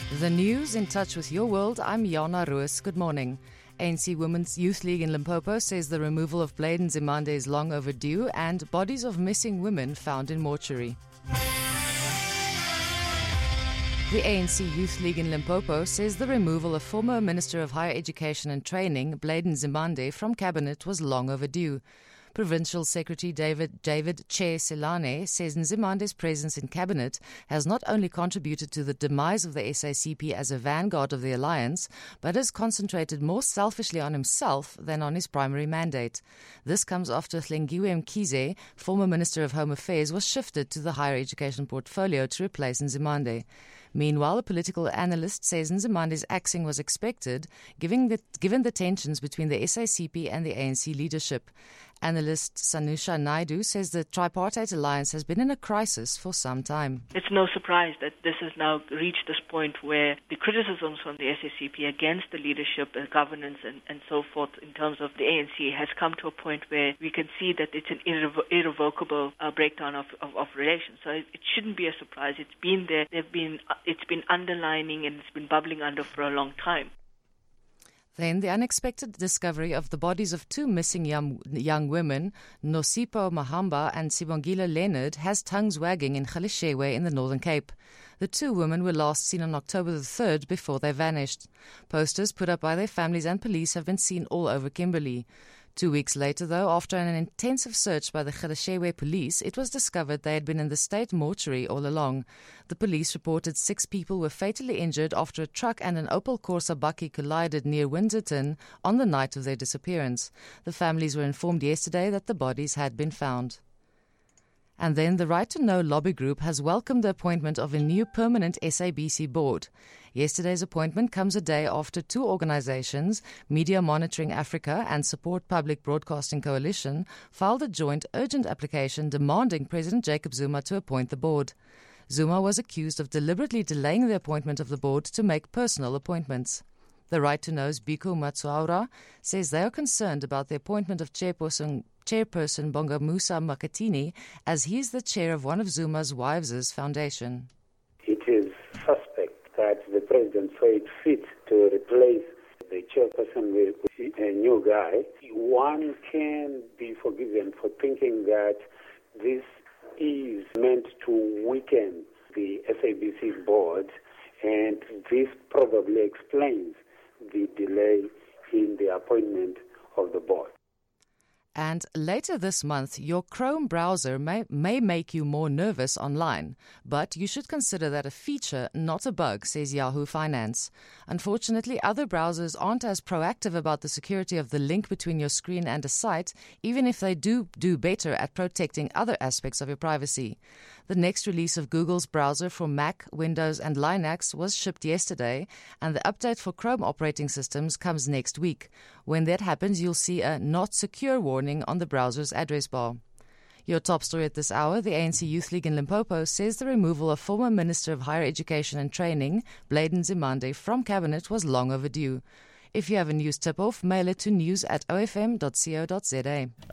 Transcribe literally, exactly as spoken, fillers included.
The news in touch with your world. I'm Jana Roos. Good morning. A N C Women's Youth League in Limpopo says the removal of Blade Nzimande is long overdue and bodies of missing women found in mortuary. The A N C Youth League in Limpopo says the removal of former Minister of Higher Education and Training, Blade Nzimande, from cabinet was long overdue. Provincial Secretary David David Che Selane says Nzimande's presence in cabinet has not only contributed to the demise of the S A C P as a vanguard of the alliance, but has concentrated more selfishly on himself than on his primary mandate. This comes after Hlengiwe Mkhize, former Minister of Home Affairs, was shifted to the higher education portfolio to replace Nzimande. Meanwhile, a political analyst says Nzimande's axing was expected, given the, given the tensions between the S A C P and the A N C leadership. Analyst Sanusha Naidu says the tripartite alliance has been in a crisis for some time. It's no surprise that this has now reached this point where the criticisms from the S A C P against the leadership and governance and, and so forth in terms of the A N C has come to a point where we can see that it's an irrevo- irrevocable uh, breakdown of, of, of relations. So it, it shouldn't be a surprise. It's been there. They've been, uh, it's been underlining and it's been bubbling under for a long time. Then the unexpected discovery of the bodies of two missing young, young women, Nosipho Mahamba and Sibongile Leonard, has tongues wagging in Galeshewe in the Northern Cape. The two women were last seen on October the third before they vanished. Posters put up by their families and police have been seen all over Kimberley. Two weeks later, though, after an intensive search by the Galeshewe police, it was discovered they had been in the state mortuary all along. The police reported six people were fatally injured after a truck and an Opel Corsa bakkie collided near Windsorton on the night of their disappearance. The families were informed yesterday that the bodies had been found. And then the Right to Know lobby group has welcomed the appointment of a new permanent S A B C board. Yesterday's appointment comes a day after two organizations, Media Monitoring Africa and Support Public Broadcasting Coalition, filed a joint urgent application demanding President Jacob Zuma to appoint the board. Zuma was accused of deliberately delaying the appointment of the board to make personal appointments. The Right to Know's Biko Matsuaura says they are concerned about the appointment of chairperson Chairperson Bongamusa Makatini, as he is the chair of one of Zuma's wives' foundation. It is suspect that the president saw it fit to replace the chairperson with a new guy. One can be forgiven for thinking that this is meant to weaken the S A B C board, and this probably explains the delay in the appointment of the board. And later this month, your Chrome browser may, may make you more nervous online, but you should consider that a feature, not a bug, says Yahoo Finance. Unfortunately, other browsers aren't as proactive about the security of the link between your screen and a site, even if they do do better at protecting other aspects of your privacy. The next release of Google's browser for Mac, Windows, and Linux was shipped yesterday, and the update for Chrome operating systems comes next week. When that happens, you'll see a not secure warning on the browser's address bar. Your top story at this hour: the A N C Youth League in Limpopo says the removal of former Minister of Higher Education and Training, Blade Nzimande, from cabinet was long overdue. If you have a news tip-off, mail it to news at o f m dot co dot za.